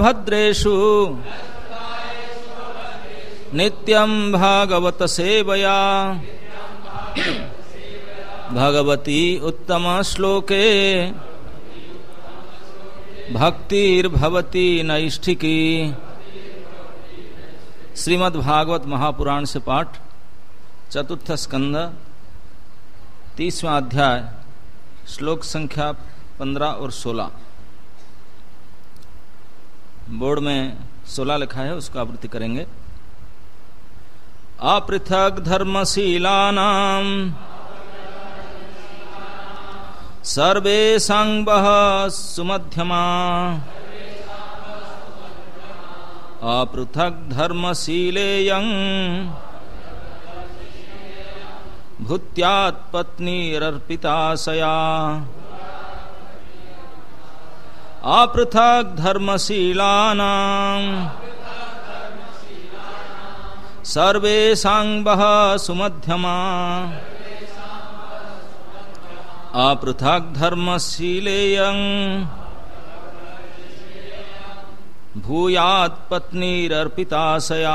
भद्रेषु नित्यं भागवत सेवया भगवती उत्तम श्लोके भक्तिर्भवती नैष्ठिकी। श्रीमद् भागवत महापुराण से पाठ, चतुर्थ स्कंद, 30वां अध्याय, श्लोक संख्या 15 और 16। बोर्ड में 16 लिखा है, उसको आवृत्ति करेंगे। अपृथक धर्मशीलानां सर्वेषां वः सुमध्यमा अपृथक धर्मशीलेयं भूत्यात् पत्नीरर्पिताशया। अपृथक धर्मशीलानां सर्वेषां वः सुमध्यमा अपृथक धर्मशीलेयं भूयात् पत्नीरर्पिताशया।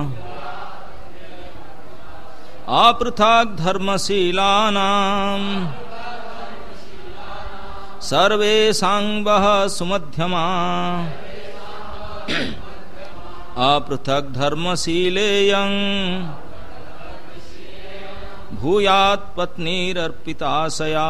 अपृथक धर्मशीलानां सर्वेषां वः सुमध्यमा अपृथक धर्मशीलेयं भूयात् पत्नीरर्पिताशया।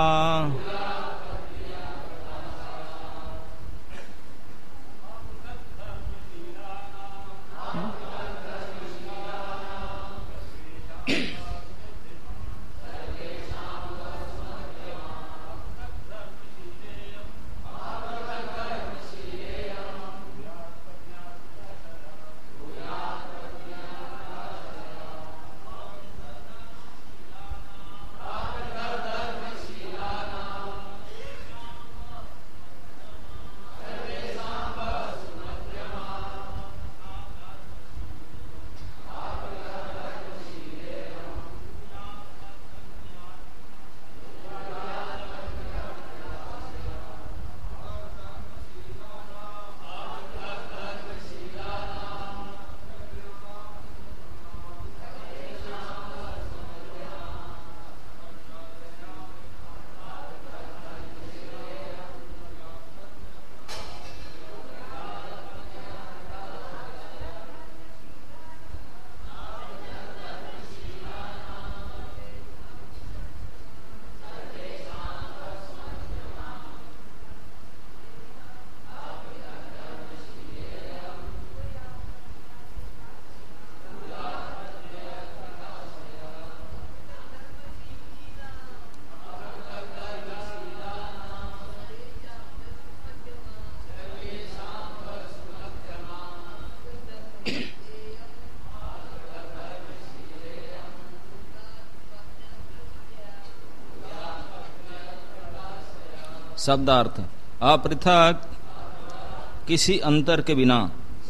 शब्दार्थ: अपृथक किसी अंतर के बिना,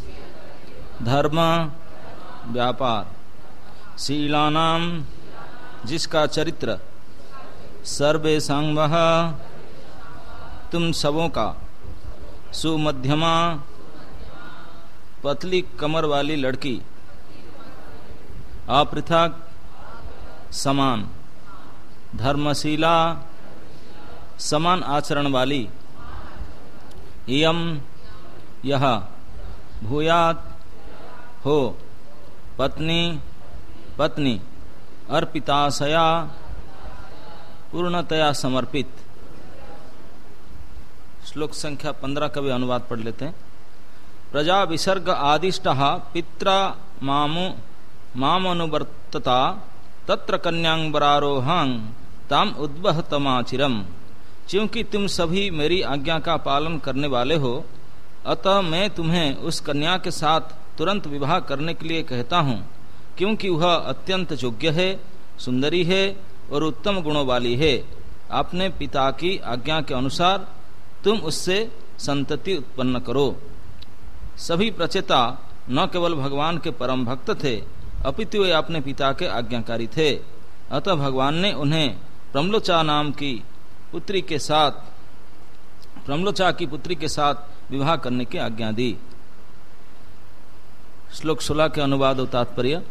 धर्म व्यापार, शीलानाम जिसका चरित्र, सर्वेषां वः तुम सबों का, सुमध्यमा पतली कमर वाली लड़की, अपृथक समान, धर्मशीला समान आचरण वाली, इयम यह, भूयात हो, पत्नी पत्नी, अर्पिताशया पूर्णतया समर्पित। श्लोक संख्या 15 का भी अनुवाद पढ़ लेते हैं। प्रजा विसर्ग आदिष्टः पित्रा मामनुवर्तता तत्र कन्यांबरारोहां ताम उद्वहतमाचिरम। क्योंकि तुम सभी मेरी आज्ञा का पालन करने वाले हो, अतः मैं तुम्हें उस कन्या के साथ तुरंत विवाह करने के लिए कहता हूँ, क्योंकि वह अत्यंत योग्य है, सुंदरी है और उत्तम गुणों वाली है। अपने पिता की आज्ञा के अनुसार तुम उससे संतति उत्पन्न करो। सभी प्रचेता न केवल भगवान के परम भक्त थे, अपितु वे अपने पिता के आज्ञाकारी थे। अतः भगवान ने उन्हें प्रम्लोचा नाम की पुत्री के साथ विवाह करने की आज्ञा दी। श्लोक 16 के अनुवाद और तात्पर्य।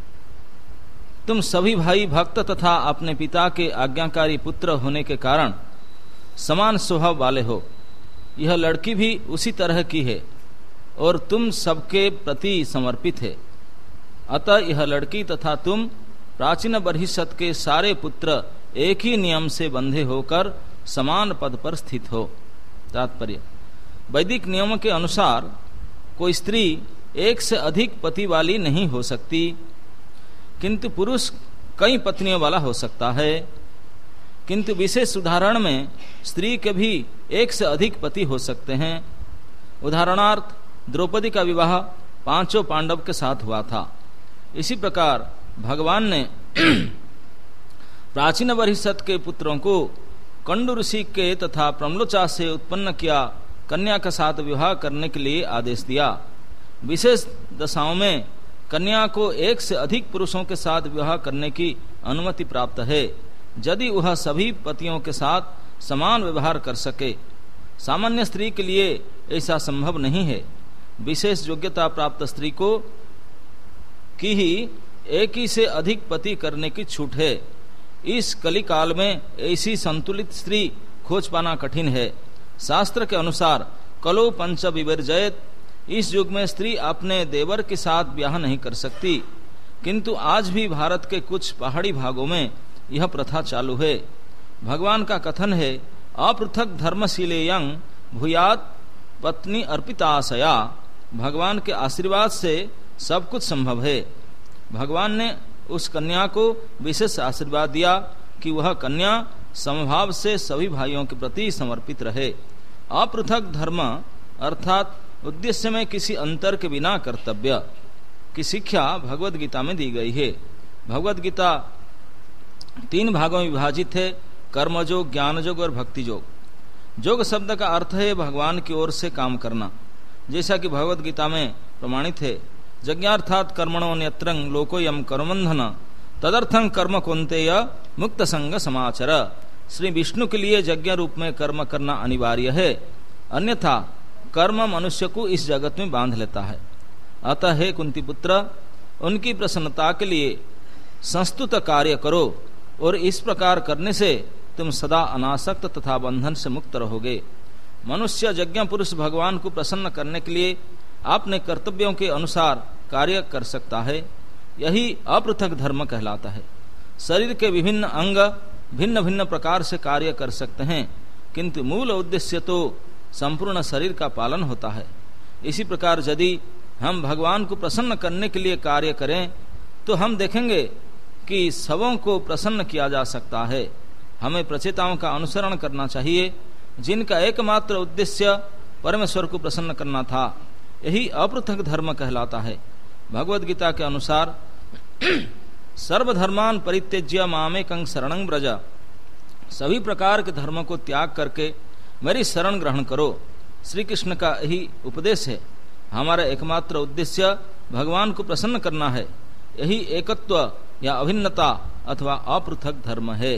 तुम सभी भाई भक्त तथा अपने पिता के आज्ञाकारी पुत्र होने के कारण समान स्वभाव वाले हो। यह लड़की भी उसी तरह की है और तुम सबके प्रति समर्पित है। अतः यह लड़की तथा तुम प्राचीन बर्हिषत के सारे पुत्र एक ही नियम से बंधे होकर समान पद पर स्थित हो। तात्पर्य, वैदिक नियम के अनुसार कोई स्त्री एक से अधिक पति वाली नहीं हो सकती, किंतु पुरुष कई पत्नियों वाला हो सकता है। किंतु विशेष उदाहरण में स्त्री के भी एक से अधिक पति हो सकते हैं। उदाहरणार्थ द्रौपदी का विवाह 5 पांडव के साथ हुआ था। इसी प्रकार भगवान ने प्राचीन बर्हिषत के पुत्रों को कंडु ऋषि के तथा प्रम्लोचा से उत्पन्न किया कन्या के साथ विवाह करने के लिए आदेश दिया। विशेष दशाओं में कन्या को एक से अधिक पुरुषों के साथ विवाह करने की अनुमति प्राप्त है, यदि वह सभी पतियों के साथ समान व्यवहार कर सके। सामान्य स्त्री के लिए ऐसा संभव नहीं है। विशेष योग्यता प्राप्त स्त्री को की ही एक ही से अधिक पति करने की छूट है। इस कलिकाल में ऐसी संतुलित स्त्री खोज पाना कठिन है। शास्त्र के अनुसार कलो पंच विवर्जयत, इस युग में स्त्री अपने देवर के साथ ब्याह नहीं कर सकती, किंतु आज भी भारत के कुछ पहाड़ी भागों में यह प्रथा चालू है। भगवान का कथन है, अपृथक धर्मशीलेयं भूयात पत्नी अर्पिताशया। भगवान के आशीर्वाद से सब कुछ संभव है। भगवान ने उस कन्या को विशेष आशीर्वाद दिया कि वह कन्या समभाव से सभी भाइयों के प्रति समर्पित रहे। अपृथक धर्म अर्थात उद्देश्य में किसी अंतर के बिना कर्तव्य की शिक्षा भगवद गीता में दी गई है। भगवद गीता 3 भागों में विभाजित है, कर्मयोग, ज्ञानयोग और भक्ति योग। योग शब्द का अर्थ है भगवान की ओर से काम करना, जैसा कि भगवद गीता में प्रमाणित है। यज्ञार्थात कर्मणो न्यत्रं लोकोयम कर्मबंधन तदर्थं कर्म कौन्तेय मुक्त संग समाचर। श्री विष्णु के लिए यज्ञ रूप में कर्म करना अनिवार्य है, अन्यथा कर्म मनुष्य को इस जगत में बांध लेता है। अतः हे कुंती पुत्र, उनकी प्रसन्नता के लिए संस्तुत कार्य करो और इस प्रकार करने से तुम सदा अनासक्त तथा बंधन से मुक्त रहोगे। मनुष्य यज्ञ पुरुष भगवान को प्रसन्न करने के लिए अपने कर्तव्यों के अनुसार कार्य कर सकता है। यही अपृथक धर्म कहलाता है। शरीर के विभिन्न अंग भिन्न भिन्न प्रकार से कार्य कर सकते हैं, किंतु मूल उद्देश्य तो संपूर्ण शरीर का पालन होता है। इसी प्रकार यदि हम भगवान को प्रसन्न करने के लिए कार्य करें तो हम देखेंगे कि सबों को प्रसन्न किया जा सकता है। हमें प्रचेताओं का अनुसरण करना चाहिए, जिनका एकमात्र उद्देश्य परमेश्वर को प्रसन्न करना था। यही अपृथक धर्म कहलाता है। भगवद गीता के अनुसार सर्वधर्मान परित्यज्य मामेकं शरणं व्रज, सभी प्रकार के धर्मों को त्याग करके मेरी शरण ग्रहण करो। श्री कृष्ण का यही उपदेश है। हमारा एकमात्र उद्देश्य भगवान को प्रसन्न करना है। यही एकत्व या अभिन्नता अथवा अपृथक धर्म है।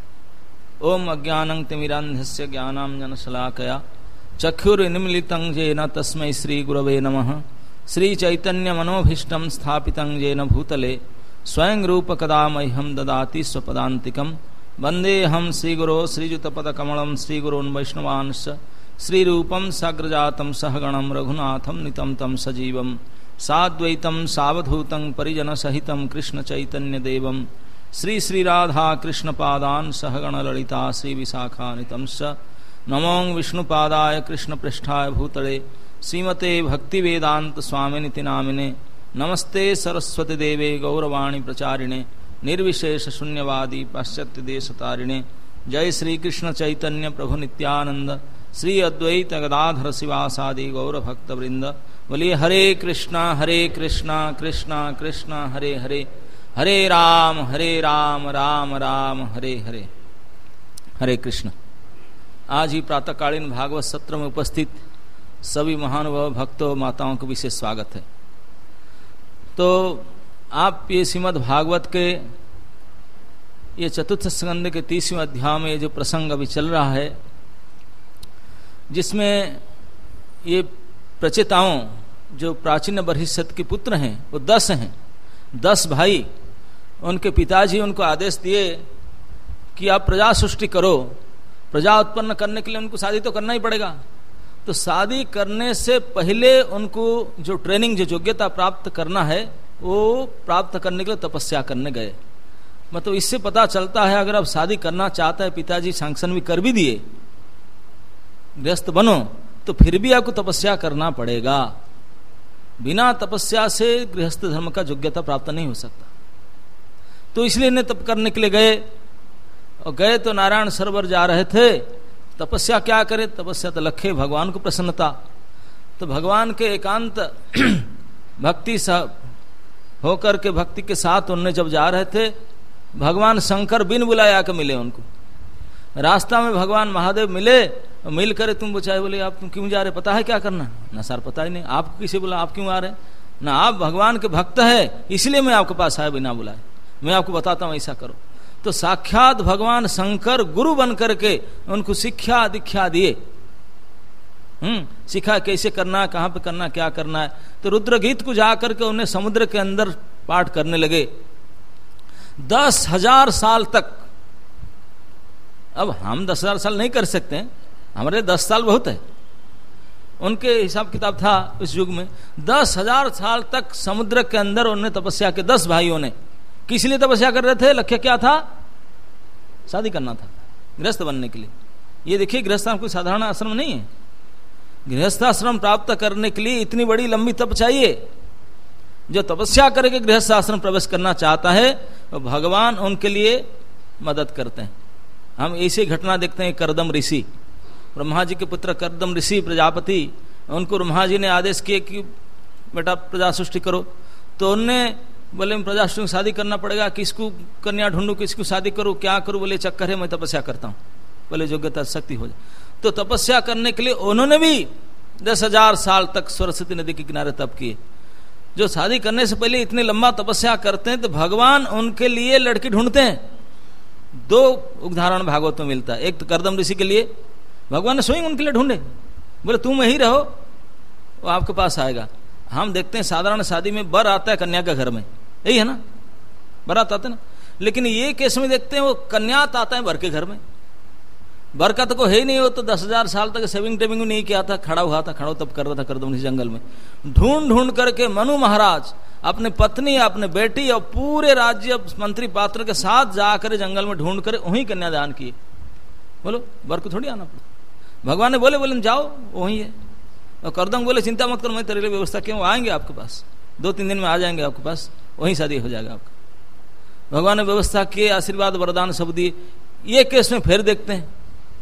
ओम अज्ञानं तिमिरान्धस्य ज्ञानांजनशलाकया चक्षुरुन्मीलितं येन तस्मै श्री गुरवे नमः। श्री चैतन्य मनोभीष्टं स्थापितं येन भूतले स्वयं रूप कदा मह्यं ददाति स्वपदान्तिकं। वन्देऽहं श्रीगुरो श्रीयुतपदकमलं श्रीगुरोन् वैष्णवांश्च श्रीरूपं साग्रजातं सहगणं रघुनाथं नितं तं सजीवं साद्वैतं सावधूतं परिजनसहितं कृष्णचैतन्यदेवं श्री श्रीराधा कृष्णपादान् सहगण ललिता श्रीविशाखानितंश्च। नमो विष्णुपादाय कृष्णपृष्ठाय भूतले श्रीमते भक्तिवेदांत स्वामिनिति नामिने। नमस्ते सरस्वती देवे गौरवाणी प्रचारिणे निर्विशेष शून्यवादी पाश्चात्य देशतारिणे। जय श्री कृष्ण चैतन्य प्रभु नित्यानंद श्री अद्वैत गदाधर शिवासादि गौर भक्त वृंद। बोलिए हरे कृष्णा कृष्णा कृष्णा हरे हरे, हरे राम राम राम हरे हरे। हरे कृष्ण। आज ही प्रातःकालीन भागवत सत्र में उपस्थित सभी महानुभाव भक्तों माताओं को विशेष स्वागत है। तो आप ये श्रीमद् भागवत के ये चतुर्थ स्कंद के 30वें अध्याय में जो प्रसंग अभी चल रहा है, जिसमें ये प्रचेताओं जो प्राचीन बर्हिष्यत के पुत्र हैं वो 10 हैं, 10 भाई। उनके पिताजी उनको आदेश दिए कि आप प्रजा सृष्टि करो, प्रजा उत्पन्न करने के लिए उनको शादी तो करना ही पड़ेगा। तो शादी करने से पहले उनको जो ट्रेनिंग, जो योग्यता प्राप्त करना है वो प्राप्त करने के लिए तपस्या करने गए। मतलब इससे पता चलता है अगर आप शादी करना चाहता है, पिताजी सैंक्शन भी कर भी दिए, गृहस्थ बनो, तो फिर भी आपको तपस्या करना पड़ेगा। बिना तपस्या से गृहस्थ धर्म का योग्यता प्राप्त नहीं हो सकता। तो इसलिए इन्हें तप करने के लिए गए, और गए तो नारायण सरोवर जा रहे थे। तपस्या क्या करे, तपस्या तो लखे भगवान को प्रसन्नता। तो भगवान के एकांत भक्ति होकर के भक्ति के साथ उन्हें जब जा रहे थे, भगवान शंकर बिन बुलाया के मिले उनको। रास्ता में भगवान महादेव मिले, मिल कर तुम बुझाए, बोले आप तुम क्यों जा रहे, पता है क्या करना? ना सर पता ही नहीं। आपको किसी बोला आप क्यों आ रहे? ना आप भगवान के भक्त है इसलिए मैं आपके पास आया बिना बुलाए, मैं आपको बताता हूं ऐसा करो। तो साक्षात भगवान शंकर गुरु बन करके उनको शिक्षा दीक्षा दिए, सिखा कैसे करना है, कहां पे करना, क्या करना है। तो रुद्रगीत को जाकर के उन्हें समुद्र के अंदर पाठ करने लगे 10,000 साल तक। अब हम 10,000 साल नहीं कर सकते, हमारे 10 साल बहुत है। उनके हिसाब किताब था उस युग में 10,000 साल तक समुद्र के अंदर उन्होंने तपस्या के 10 भाइयों ने। किस लिए तपस्या कर रहे थे? लक्ष्य क्या था? शादी करना था, गृहस्थ बनने के लिए। ये देखिए गृहस्थाश्रम कोई साधारण आश्रम नहीं है। गृहस्थाश्रम प्राप्त करने के लिए इतनी बड़ी लंबी तप चाहिए। जो तपस्या करके गृहस्थाश्रम प्रवेश करना चाहता है तो भगवान उनके लिए मदद करते हैं। हम ऐसी घटना देखते हैं, करदम ऋषि, ब्रह्मा जी के पुत्र करदम ऋषि प्रजापति, उनको ब्रह्मा जी ने आदेश किए कि बेटा प्रजा सृष्टि करो। तो उनने बोले प्रजा सृष्टि शादी करना पड़ेगा, किसको कन्या ढूंढूं, किसको शादी करूं, क्या करूं? बोले चक्कर है, मैं तपस्या करता हूं। बोले योग्यता शक्ति हो जाए। तो तपस्या करने के लिए उन्होंने भी 10,000 साल तक सरस्वती नदी के किनारे तप किए। जो शादी करने से पहले इतनी लंबा तपस्या करते हैं तो भगवान उनके लिए लड़की ढूंढते हैं। 2 उदाहरण भागवत में मिलता है। एक तो करदम ऋषि के लिए भगवान ने स्वयं उनके लिए ढूंढे, बोले तुम यही रहो, वो आपके पास आएगा। हम देखते हैं साधारण शादी में बर आता है कन्या के घर में, यही है ना, बारात आते ना। लेकिन ये केस में देखते हैं वो कन्यात आता है बर के घर में। बर का तो कोई है ही नहीं, वो तो 10,000 साल तक सेविंग टेविंग नहीं किया था, खड़ा हुआ था, खड़ा तब कर रहा था करदम ऋषि जंगल में। ढूंढ ढूंढ करके मनु महाराज अपने पत्नी, अपने बेटी और पूरे राज्य मंत्री पात्र के साथ जाकर जंगल में ढूंढ कर वहीं कन्यादान किए। बोलो बर को थोड़ी आना पड़ा। भगवान ने बोले जाओ वही है। और करदम बोले चिंता मत करो, मैं तेरे लिए व्यवस्था क्यों, आएंगे आपके पास, 2-3 दिन में आ जाएंगे आपके पास, वहीं शादी हो जाएगा आपका। भगवान ने व्यवस्था किए, आशीर्वाद वरदान सब दिए। ये केस में फिर देखते हैं,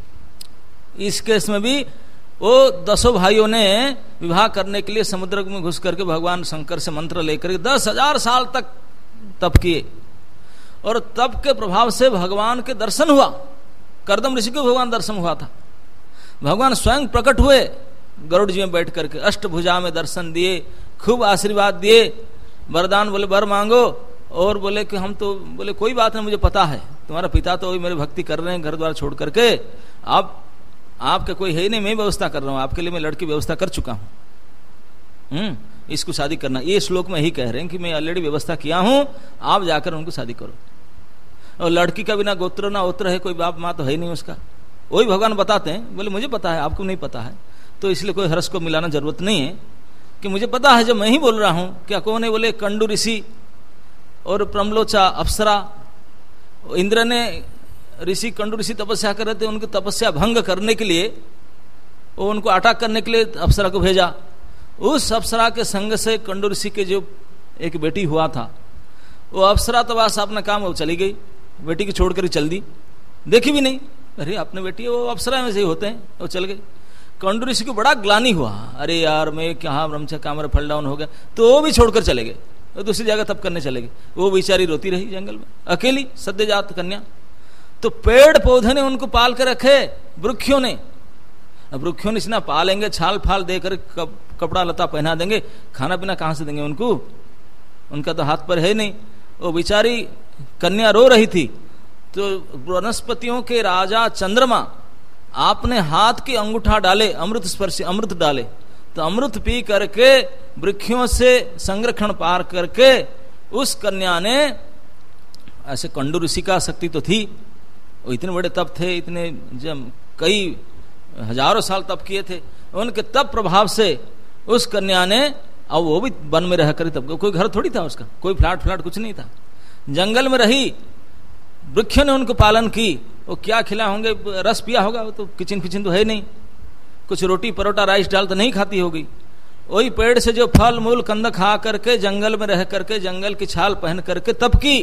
इस केस में भी वो 10 भाइयों ने विवाह करने के लिए समुद्र में घुस करके भगवान शंकर से मंत्र लेकर 10,000 साल तक तप किए। और तप के प्रभाव से भगवान के दर्शन हुआ। करदम ऋषि को भगवान दर्शन हुआ था। भगवान स्वयं प्रकट हुए गरुड़ जी में बैठ करके, अष्टभुजा में दर्शन दिए, खूब आशीर्वाद दिए, वरदान बोले वर मांगो। और बोले कि हम तो, बोले कोई बात नहीं, मुझे पता है तुम्हारा पिता तो वही मेरी भक्ति कर रहे हैं घर द्वार छोड़ करके, अब आपका कोई है ही नहीं, मैं व्यवस्था कर रहा हूं आपके लिए, मैं लड़की व्यवस्था कर चुका हूं, इसको शादी करना। ये श्लोक में ही कह रहे हैं कि मैं ऑलरेडी व्यवस्था किया हूं, आप जाकर उनको शादी करो। और लड़की का बिना गोत्र ना ओत्र है, कोई बाप माँ तो है ही नहीं उसका, वही भगवान बताते हैं। बोले मुझे पता है, आपको नहीं पता है, तो इसलिए कोई हर्ष को मिलाना जरूरत नहीं है कि मुझे पता है, जब मैं ही बोल रहा हूं। क्या कौन है? बोले कंडू ऋषि और प्रमलोचा अप्सरा। इंद्र ने ऋषि कंडू ऋषि तपस्या कर रहे थे, उनकी तपस्या भंग करने के लिए, वो उनको अटैक करने के लिए अप्सरा को भेजा। उस अप्सरा के संग से कंडू ऋषि के जो एक बेटी हुआ था, वो अप्सरा तो बस अपना काम वो चली गई, बेटी को छोड़कर चल दी, देखी भी नहीं। अरे अपने बेटी वो अप्सरा में से ही होते हैं, वो चल गए। कंडू ऋषि को बड़ा ग्लानि हुआ, अरे यार मैं कहाँ ब्रह्मचर्य कामर फल डाउन हो गया, तो वो भी छोड़कर चले गए, वो दूसरी जगह तप करने चले गए। वो बेचारी रोती रही जंगल में अकेली, सद्यजात कन्या। तो पेड़ पौधे ने उनको पाल कर रखे, वृक्षों ने। अब वृक्षों ने इतना पालेंगे, छाल फाल देकर कपड़ा लता पहना देंगे, खाना पीना कहां से देंगे उनको? उनका तो हाथ पर है नहीं। वो बेचारी कन्या रो रही थी, तो वनस्पतियों के राजा चंद्रमा आपने हाथ के अंगूठा डाले, अमृत स्पर्शी अमृत डाले, तो अमृत पी करके वृक्षों से संरक्षण पार करके उस कन्या ने, ऐसे कंडू ऋषि का शक्ति तो थी, वो इतने बड़े तप थे, इतने जब कई हजारों साल तप किए थे, उनके तप प्रभाव से उस कन्या ने, अब वो भी वन में रह कर तब, कोई घर थोड़ी था उसका, कोई फ्लैट कुछ नहीं था, जंगल में रही, वृक्षों ने उनको पालन की। वो क्या खिला होंगे, रस पिया होगा, वो तो किचन फिचन तो है नहीं, कुछ रोटी परोटा राइस डाल तो नहीं खाती होगी। वही पेड़ से जो फल मूल कंद खा करके, जंगल में रह करके, जंगल की छाल पहन करके तप की।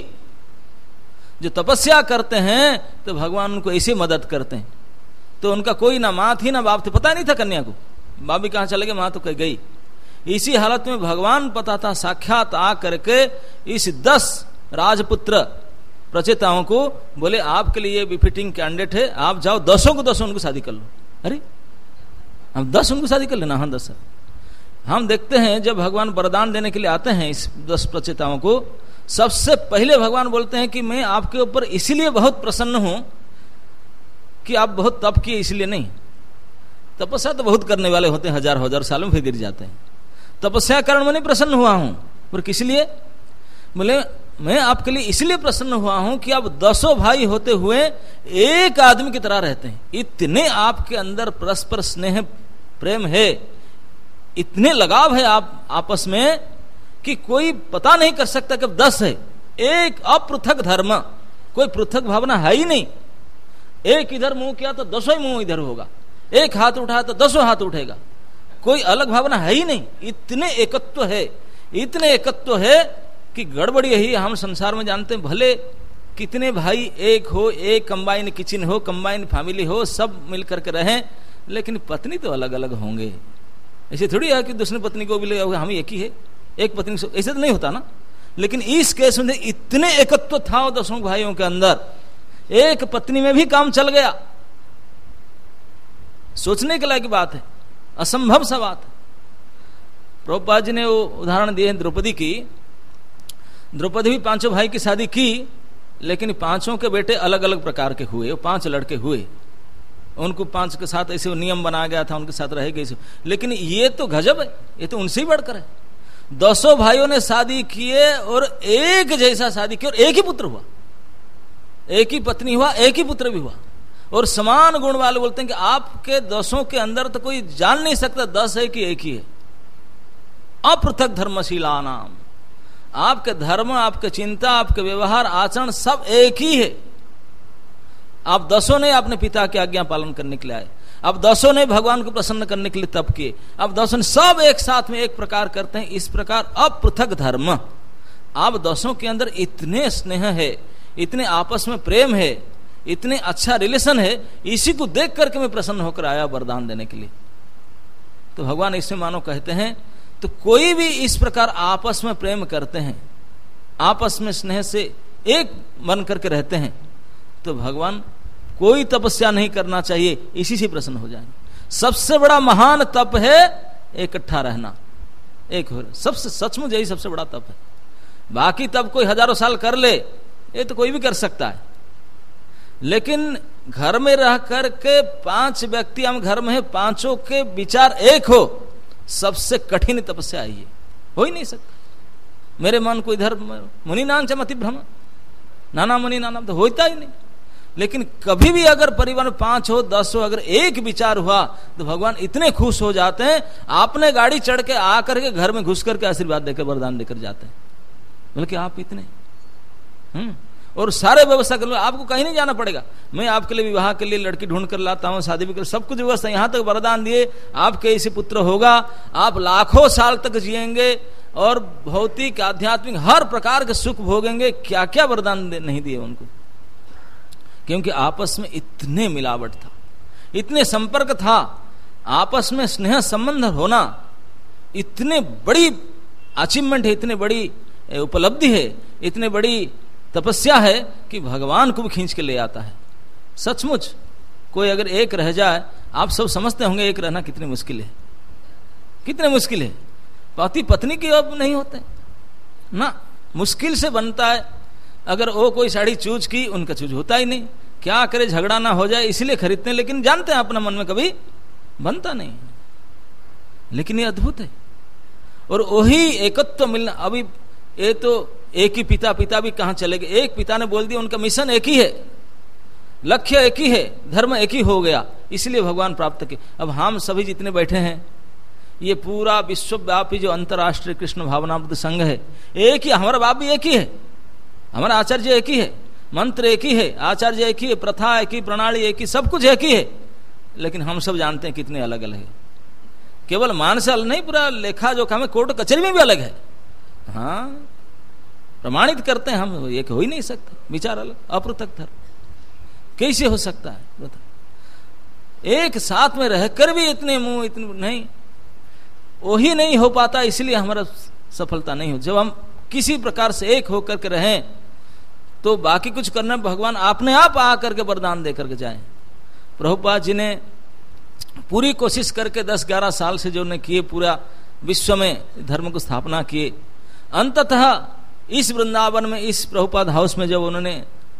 जो तपस्या करते हैं तो भगवान उनको ऐसे मदद करते हैं। तो उनका कोई ना माँ थी ना बाप थे, पता नहीं था कन्या को, बाप भी कहाँ चले गए, माँ तो कह गई। इसी हालत में भगवान पता था, साक्षात आ करके इस 10 राजपुत्र प्रचेताओं को बोले आपके लिए बिफिटिंग कैंडिडेट है, आप जाओ 10 को 10 उनको शादी कर लो। अरे हम 10 उनको शादी कर लेना, हाँ 10। हम देखते हैं जब भगवान वरदान देने के लिए आते हैं इस 10 प्रचेताओं को, सबसे पहले भगवान बोलते हैं कि मैं आपके ऊपर इसलिए बहुत प्रसन्न हूं कि आप बहुत तप किए, इसलिए नहीं। तपस्या तो बहुत करने वाले होते हैं, हजार सालों में फिर गिर जाते हैं। तपस्या कारण मैं नहीं प्रसन्न हुआ हूं, पर किस लिए? बोले मैं आपके लिए इसलिए प्रसन्न हुआ हूं कि आप 10 भाई होते हुए एक आदमी की तरह रहते हैं। इतने आपके अंदर परस्पर स्नेह प्रेम है, इतने लगाव है आप आपस में कि कोई पता नहीं कर सकता कि 10 है। एक अपृथक धर्म, कोई पृथक भावना है ही नहीं। एक इधर मुंह किया तो 10 मुंह इधर होगा, एक हाथ उठाया तो 10 हाथ उठेगा, कोई अलग भावना है ही नहीं। इतने एकत्व है, इतने एकत्व है कि गड़बड़ी यही हम संसार में जानते हैं। भले कितने भाई एक हो, एक कंबाइन किचन हो, कंबाइन फैमिली हो, सब मिल करके रहें, लेकिन पत्नी तो अलग अलग होंगे। ऐसे थोड़ी है कि दूसरी पत्नी को भी ले हम एक ही है, एक पत्नी से, ऐसे तो नहीं होता ना। लेकिन इस केस में इतने एकत्व था 10 भाइयों के अंदर, एक पत्नी में भी काम चल गया। सोचने के लायक बात है, असंभव सा बात है। प्रभुपाद जी ने वो उदाहरण दिए द्रौपदी की। द्रौपदी भी 5 भाई की शादी की, लेकिन 5 के बेटे अलग अलग प्रकार के हुए, वो 5 लड़के हुए, उनको 5 के साथ ऐसे नियम बनाया गया था, उनके साथ रह गए। लेकिन ये तो गजब है, ये तो उनसे ही बढ़कर है। 10 भाइयों ने शादी किए और एक जैसा शादी की, और एक ही पुत्र हुआ, एक ही पत्नी हुआ, एक ही पुत्र भी हुआ। और समान गुण वाले बोलते हैं कि आपके 10 के अंदर तो कोई जान नहीं सकता 10 है कि एक ही है। अपृथक धर्मशीला नाम, आपके धर्म, आपके चिंता, आपके व्यवहार, आचरण सब एक ही है। आप 10 ने अपने पिता की आज्ञा पालन करने के लिए आए, अब 10 ने भगवान को प्रसन्न करने के लिए तप किए, अब 10 ने सब एक साथ में एक प्रकार करते हैं। इस प्रकार अपृथक धर्म, आप 10 के अंदर इतने स्नेह है, इतने आपस में प्रेम है, इतने अच्छा रिलेशन है, इसी को देख करके मैं प्रसन्न होकर आया वरदान देने के लिए। तो भगवान इसमें मानो कहते हैं, तो कोई भी इस प्रकार आपस में प्रेम करते हैं, आपस में स्नेह से एक बन करके रहते हैं, तो भगवान कोई तपस्या नहीं करना चाहिए, इसी से प्रसन्न हो जाएंगे। सबसे बड़ा महान तप है इकट्ठा रहना, एक हो, सबसे सचमुच यही सबसे बड़ा तप है। बाकी तप कोई हजारों साल कर ले, ये तो कोई भी कर सकता है, लेकिन घर में रह करके 5 व्यक्ति हम घर में है, 5 के विचार एक हो, सबसे कठिन तपस्या है ये, हो ही नहीं सकता। मेरे मन को इधर मुनि नाम च मति भ्रम, नाना मुनि नाना, तो होता ही नहीं। लेकिन कभी भी अगर परिवार में 5 हो 10 हो, अगर एक विचार हुआ तो भगवान इतने खुश हो जाते हैं, आपने गाड़ी चढ़ के आकर के घर में घुस करके आशीर्वाद देकर वरदान देकर जाते हैं, बल्कि आप इतने और सारे व्यवस्था कर लो, आपको कहीं नहीं जाना पड़ेगा। मैं आपके लिए विवाह के लिए लड़की ढूंढ कर लाता हूँ, शादी भी कर, सब कुछ व्यवस्था, यहाँ तक वरदान दिए आपके ऐसे पुत्र होगा, आप लाखों साल तक जिएंगे और भौतिक आध्यात्मिक हर प्रकार के सुख भोगेंगे। क्या क्या वरदान नहीं दिए उनको, क्योंकि आपस में इतने मिलावट था, इतने संपर्क था, आपस में स्नेह संबंध होना इतने बड़ी अचीवमेंट है, इतने बड़ी उपलब्धि है, इतने बड़ी तपस्या है कि भगवान को भी खींच के ले आता है। सचमुच कोई अगर एक रह जाए, आप सब समझते होंगे एक रहना कितनी मुश्किल है, कितने मुश्किल है। पति पत्नी की अब नहीं होते ना, मुश्किल से बनता है। अगर वो कोई साड़ी चूज की, उनका चूज होता ही नहीं, क्या करे झगड़ा ना हो जाए इसलिए खरीदते हैं, लेकिन जानते हैं अपना मन में कभी बनता नहीं। लेकिन ये अद्भुत है। और वही एकत्व मिलना, अभी ये तो एक ही पिता भी कहां चले गए, एक पिता ने बोल दिया, उनका मिशन एक ही है, लक्ष्य एक ही है, धर्म एक ही हो गया, इसलिए भगवान प्राप्त किए। अब हम सभी जितने बैठे हैं, ये पूरा विश्वव्यापी जो अंतर्राष्ट्रीय कृष्ण भावनामृत संघ है, एक ही, हमारा बाप भी एक ही है, हमारा आचार्य एक ही है, मंत्र एक ही है, आचार्य एक ही है, प्रथा एक ही, प्रणाली एक ही, सब कुछ एक ही है, लेकिन हम सब जानते हैं कितने अलग अलग है। केवल मान से अलग नहीं, पूरा लेखा जो हमें कोर्ट कचहरी में भी अलग है। हाँ, प्रमाणित करते हैं हम, एक हो ही नहीं सकता, विचार अलग, अपृथक धर्म कैसे हो सकता है बता? एक साथ में रहकर भी इतने मुंह इतने नहीं, वही नहीं हो पाता, इसलिए हमारा सफलता नहीं हो। जब हम किसी प्रकार से एक होकर के रहें तो बाकी कुछ करना, भगवान आपने आप आकर के वरदान दे करके जाए। प्रभुपाद जी ने पूरी कोशिश करके 10-11 साल से जो ने किए, पूरा विश्व में धर्म को स्थापना किए। अंततः इस वृंदावन में, इस प्रभुपाद हाउस में जब उन्होंने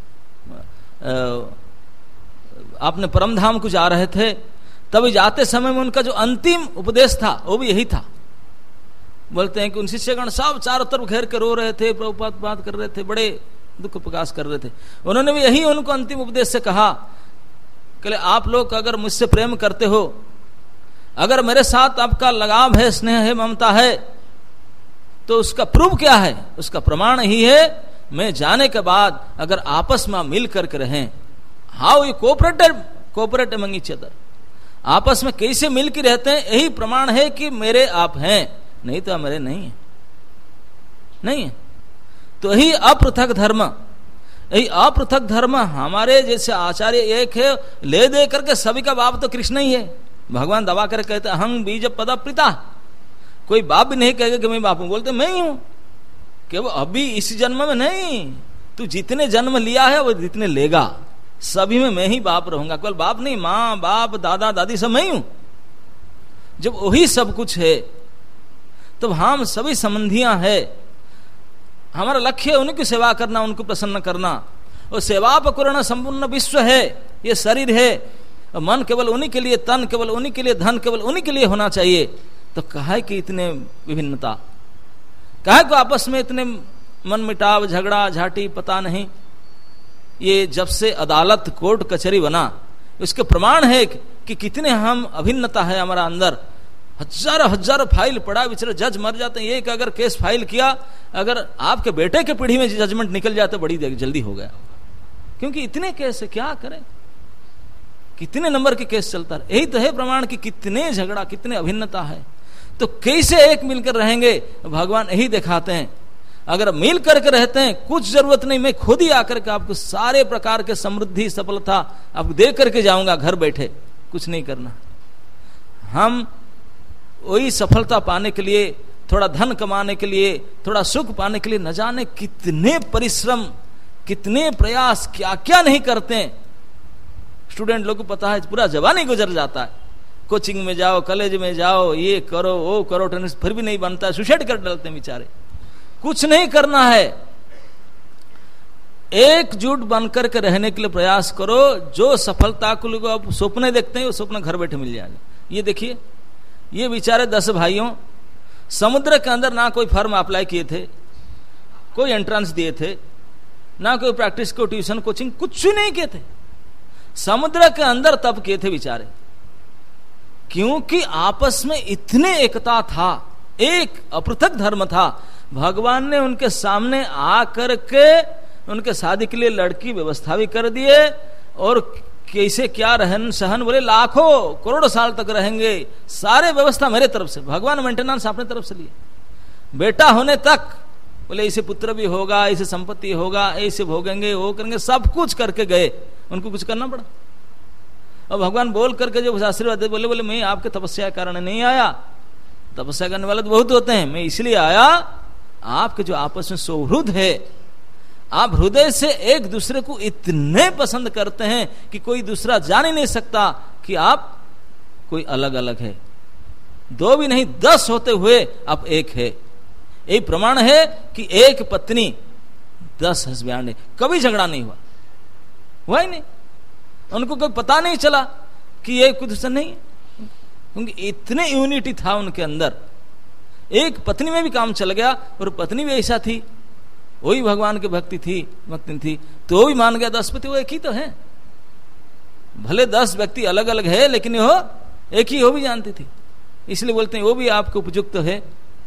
अपने परम धाम को जा रहे थे, तभी जाते समय में उनका जो अंतिम उपदेश था वो भी यही था। बोलते हैं कि उन शिष्यगण सब चारों तरफ घेर कर रो रहे थे, प्रभुपाद बात कर रहे थे, बड़े दुख प्रकाश कर रहे थे। उन्होंने भी यही उनको अंतिम उपदेश से कहा कि आप लोग अगर मुझसे प्रेम करते हो, अगर मेरे साथ आपका लगाव है, स्नेह है, ममता है, तो उसका प्रूफ क्या है? उसका प्रमाण ही है मैं जाने के बाद अगर आपस में मिल करके रहें, how you cooperate among each other, आपस में कैसे मिल के रहते हैं, यही प्रमाण है कि मेरे आप हैं, नहीं तो मेरे नहीं है। तो यही अपृथक धर्म, यही अपृथक धर्म हमारे जैसे आचार्य एक है, ले दे करके सभी का बाप तो कृष्ण ही है। भगवान दबा कर कहते अहं बीज पद पिता, कोई बाप भी नहीं कहेगा कि मैं बाप हूं, बोलते मैं ही हूं। केवल अभी इस जन्म में नहीं, तू जितने जन्म लिया है वो जितने लेगा, सभी में मैं ही बाप रहूंगा। केवल बाप नहीं, माँ बाप दादा दादी सब मैं ही हूं। जब वही सब कुछ है तो हम सभी संबंधियां है, हमारा लक्ष्य है उन्हीं की सेवा करना, उनको प्रसन्न करना। और सेवा पकुरण संपूर्ण विश्व है, ये शरीर है, मन केवल उन्हीं के लिए, तन केवल उन्हीं के लिए, धन केवल उन्हीं के लिए होना चाहिए। तो काहे कि इतने विभिन्नता, काहे को आपस में इतने मन मिटाव, झगड़ा झाटी, पता नहीं। ये जब से अदालत कोर्ट कचहरी बना, इसके प्रमाण है कि कितने हम अभिन्नता है हमारा अंदर। हजार फाइल पड़ा, बेचारे जज मर जाते हैं। एक अगर केस फाइल किया, अगर आपके बेटे के पीढ़ी में जजमेंट निकल जाए तो बड़ी जल्दी हो गया, क्योंकि इतने केस है, क्या करें, कितने नंबर के केस चलता है। यही तो है प्रमाण कि कितने झगड़ा, कितने अभिन्नता है। तो कैसे एक मिलकर रहेंगे, भगवान यही दिखाते हैं। अगर मिल करके रहते हैं, कुछ जरूरत नहीं, मैं खुद ही आकर के आपको सारे प्रकार के समृद्धि सफलता आपको दे करके जाऊंगा, घर बैठे, कुछ नहीं करना। हम वही सफलता पाने के लिए, थोड़ा धन कमाने के लिए, थोड़ा सुख पाने के लिए न जाने कितने परिश्रम, कितने प्रयास, क्या क्या नहीं करते हैं। स्टूडेंट लोग को पता है, पूरा जवानी गुजर जाता है, कोचिंग में जाओ, कॉलेज में जाओ, ये करो वो करो, टेनिस फिर भी नहीं बनता है, सुसाइड कर डालते हैं बेचारे। कुछ नहीं करना है, एकजुट बनकर के रहने के लिए प्रयास करो। जो सफलता को आप सपने देखते हैं, वो सपना घर बैठे मिल जाएगा। ये देखिए, ये बेचारे 10 भाइयों समुद्र के अंदर ना कोई फर्म अप्लाई किए थे, कोई एंट्रेंस दिए थे, ना कोई प्रैक्टिस को ट्यूशन कोचिंग कुछ नहीं किए थे, समुद्र के अंदर तब किए थे बेचारे, क्योंकि आपस में इतने एकता था, एक अपृथक धर्म था। भगवान ने उनके सामने आकर के उनके शादी के लिए लड़की व्यवस्था भी कर दिए, और कैसे क्या रहन सहन, बोले लाखों करोड़ों साल तक रहेंगे, सारे व्यवस्था मेरे तरफ से, भगवान मेंटेनेंस अपने तरफ से लिए। बेटा होने तक बोले ऐसे पुत्र भी होगा, ऐसे संपत्ति होगा, ऐसे भोगेंगे, वो करेंगे, सब कुछ करके गए, उनको कुछ करना पड़ा। और भगवान बोल करके जो आशीर्वाद दे, बोले मैं आपके तपस्या के कारण नहीं आया, तपस्या करने वाले तो बहुत होते हैं, मैं इसलिए आया आपके जो आपस में सौहृद है, आप हृदय से एक दूसरे को इतने पसंद करते हैं कि कोई दूसरा जान ही नहीं सकता कि आप कोई अलग अलग है। 2 भी नहीं 10 होते हुए आप एक है। यही प्रमाण है कि एक पत्नी 10 हस्बैंड है, कभी झगड़ा नहीं हुआ ही नहीं, उनको कोई पता नहीं चला कि ये कुछ नहीं है। क्योंकि इतने यूनिटी था उनके अंदर। एक पत्नी में भी काम चल गया, और पत्नी भी ऐसा थी, वही भगवान की भक्ति थी, तो भी मान गया 10 पति वो एक ही तो है। भले 10 व्यक्ति अलग अलग है, लेकिन वो एक ही हो भी जानती थी, इसलिए बोलते हैं वो भी आपको उपयुक्त है।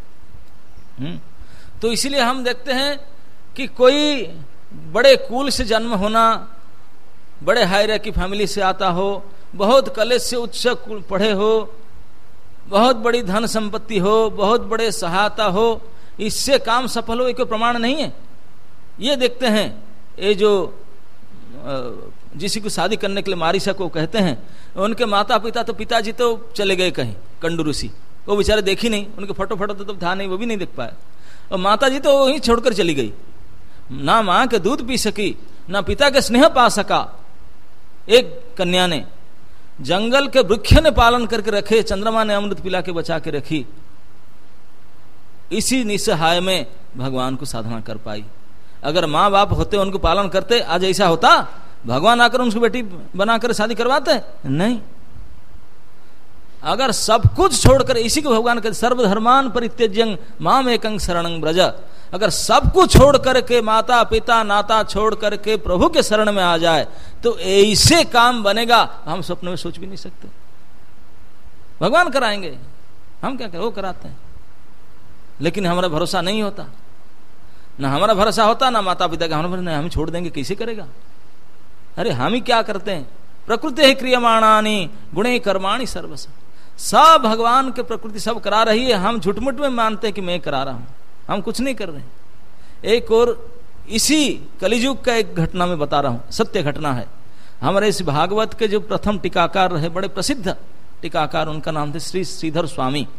तो इसलिए हम देखते हैं कि कोई बड़े कुल से जन्म होना, बड़े हायरार्की फैमिली से आता हो, बहुत कॉलेज से उच्च कुल पढ़े हो, बहुत बड़ी धन संपत्ति हो, बहुत बड़े सहायता हो, इससे काम सफल हो, कोई प्रमाण नहीं है। ये देखते हैं, ये जो जिसी को शादी करने के लिए मारिसा को कहते हैं, उनके माता पिता तो पिताजी तो चले गए कहीं कंडू ऋषि, वो बेचारे देखी नहीं, उनके फोटो तो था नहीं, वो भी नहीं देख पाए, और माता जी तो वहीं छोड़कर चली गई, ना माँ के दूध पी सकी, ना पिता के स्नेह पा सका। एक कन्या ने जंगल के वृक्ष ने पालन करके रखे, चंद्रमा ने अमृत पिला के बचा के रखी, इसी निसहाय में भगवान को साधना कर पाई। अगर माँ बाप होते उनको पालन करते, आज ऐसा होता? भगवान आकर उनकी बेटी बनाकर शादी करवाते? नहीं। अगर सब कुछ छोड़कर, इसी को भगवान कहते सर्वधर्मान परित्यज्यं माम एकं शरणं व्रज, अगर सब कुछ छोड़ करके, माता पिता नाता छोड़ करके प्रभु के शरण में आ जाए तो ऐसे काम बनेगा हम स्वप्न में सोच भी नहीं सकते। भगवान कराएंगे, हम क्या करें, वो कराते हैं, लेकिन हमारा भरोसा नहीं होता, ना हमारा भरोसा होता, ना माता पिता का हमारा, हम छोड़ देंगे, कैसे करेगा? अरे हम ही क्या करते हैं, प्रकृति क्रियमाणानि गुणे कर्माणि सर्वस, सब भगवान के प्रकृति सब करा रही है, हम झुटमुट में मानते हैं कि मैं करा रहा हूं, हम कुछ नहीं कर रहे। एक और इसी कलियुग का एक घटना में बता रहा हूं, सत्य घटना है। हमारे इस भागवत के जो प्रथम टीकाकार रहे, बड़े प्रसिद्ध टीकाकार, उनका नाम थे श्री श्रीधर स्वामी।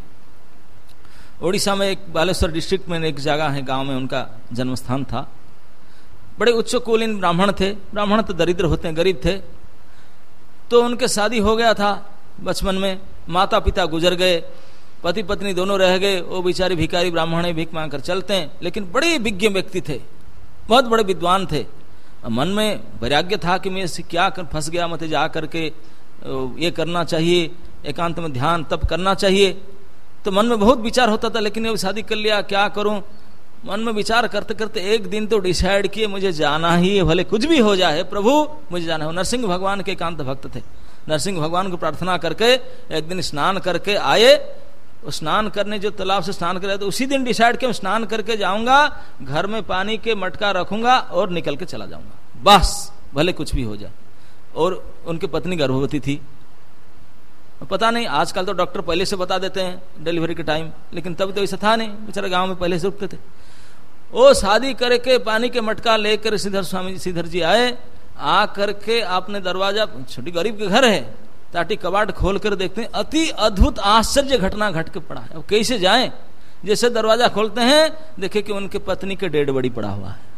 ओडिशा में एक बालेश्वर डिस्ट्रिक्ट में एक जगह है, गांव में उनका जन्म स्थान था। बड़े उच्च कुलीन ब्राह्मण थे, ब्राह्मण तो दरिद्र होते हैं, गरीब थे। तो उनके शादी हो गया था बचपन में, माता पिता गुजर गए, पति पत्नी दोनों रह गए, वो बेचारे भिखारी ब्राह्मण है, भीख मांग कर चलते हैं, लेकिन बड़े विज्ञ व्यक्ति थे, बहुत बड़े विद्वान थे। मन में वैराग्य था कि मैं इससे क्या फंस गया, मत जा करके ये करना चाहिए, एकांत में ध्यान तप करना चाहिए। तो मन में बहुत विचार होता था, लेकिन अब शादी कर लिया, क्या करूं? मन में विचार करते करते एक दिन तो डिसाइड किए मुझे जाना ही है, भले कुछ भी हो जाए, प्रभु मुझे जाना है। नरसिंह भगवान के एकांत भक्त थे। नरसिंह भगवान को प्रार्थना करके एक दिन स्नान करके आए। स्नान करने जो तालाब से स्नान करे, तो उसी दिन डिसाइड किया स्नान करके जाऊंगा, घर में पानी के मटका रखूंगा और निकल के चला जाऊंगा, बस भले कुछ भी हो जाए। और उनकी पत्नी गर्भवती थी। पता नहीं, आजकल तो डॉक्टर पहले से बता देते हैं डिलीवरी के टाइम, लेकिन तब तो ऐसा था नहीं, बेचारे गांव में पहले से रुकते थे। वो शादी करके पानी के मटका लेकर श्रीधर जी आए। आ करके आपने दरवाजा, छोटी गरीब के घर है, ताटी कबाड़ खोल कर देखते हैं, अति अद्भुत आश्चर्य घटना घट के पड़ा है। अब कैसे जाएं? जैसे दरवाजा खोलते हैं, देखे कि उनके पत्नी के डेड बॉडी पड़ा हुआ है।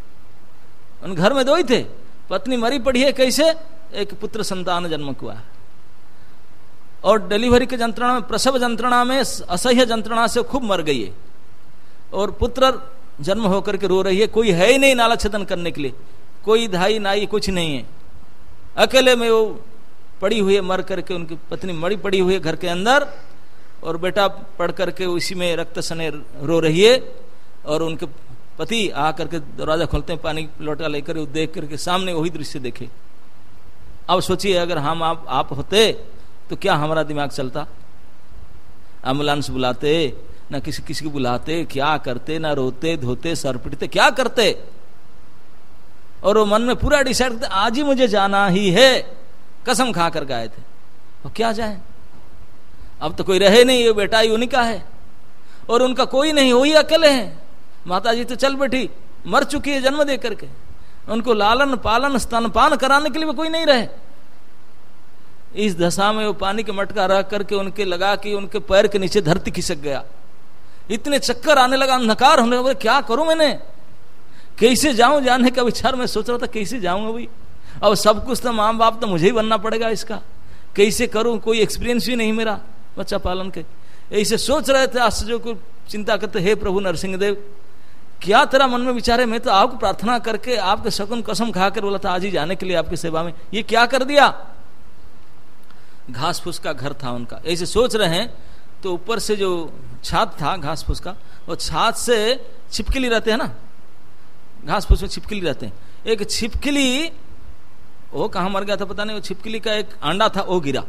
उन घर में दो ही थे, पत्नी मरी पड़ी है, कैसे? एक पुत्र संतान जन्म हुआ है, और डिलीवरी के जंत्रणा में, प्रसव जंत्रणा में, असह्य जंत्रणा से खूब मर गई है, और पुत्र जन्म होकर के रो रही है। कोई है ही नहीं नाला छेदन करने के लिए, कोई धाई नाई कुछ नहीं है, अकेले में वो पड़ी हुई है, मर करके उनकी पत्नी मरी पड़ी हुई है घर के अंदर, और बेटा पड़ करके उसी में रक्त सने रो रही है। और उनके पति आ करके दरवाजा खोलते हैं, पानी लोटा लेकर देख करके सामने वही दृश्य देखे। अब सोचिए, अगर हम आप होते तो क्या हमारा दिमाग चलता? एम्बुलेंस बुलाते, ना किसी को बुलाते, क्या करते? ना रोते धोते सर पिटते, क्या करते? और वो मन में पूरा डिसाइड करते, आज ही मुझे जाना ही है, कसम खा कर गए थे। और क्या जाए, अब तो कोई रहे नहीं, ये बेटा ही उन्हीं का है, और उनका कोई नहीं, वही अकेले हैं। माता जी तो चल बैठी, मर चुकी है जन्म दे करके, उनको लालन पालन स्तनपान कराने के लिए भी कोई नहीं रहे। इस दशा में वो पानी के मटका रख करके उनके लगा कि उनके पैर के नीचे धरती खिसक गया, इतने चक्कर आने लगा, अंधकार होने लगा। क्या करूं मैंने, कैसे जाऊं? जाने का विचार मैं सोच रहा था, कैसे जाऊं अभी? अब सब कुछ तो माँ बाप तो मुझे ही बनना पड़ेगा, इसका कैसे करूं? कोई एक्सपीरियंस भी नहीं मेरा बच्चा पालन के। ऐसे सोच रहे थे, आश्चर्य को चिंता करते, हे प्रभु नरसिंह देव, क्या तेरा मन में विचार है? मैं तो आपको प्रार्थना करके, आपके शकुन कसम खाकर बोला था आज ही जाने के लिए आपकी सेवा में, ये क्या कर दिया? घास फूस का घर था उनका। ऐसे सोच रहे हैं तो ऊपर से जो छात था घास फूस का, वो छात से छिपकली रहते हैं ना, घास फूस में छिपकली रहते हैं। एक छिपकली, वो कहाँ मर गया था पता नहीं, वो छिपकली का एक अंडा था, वो गिरा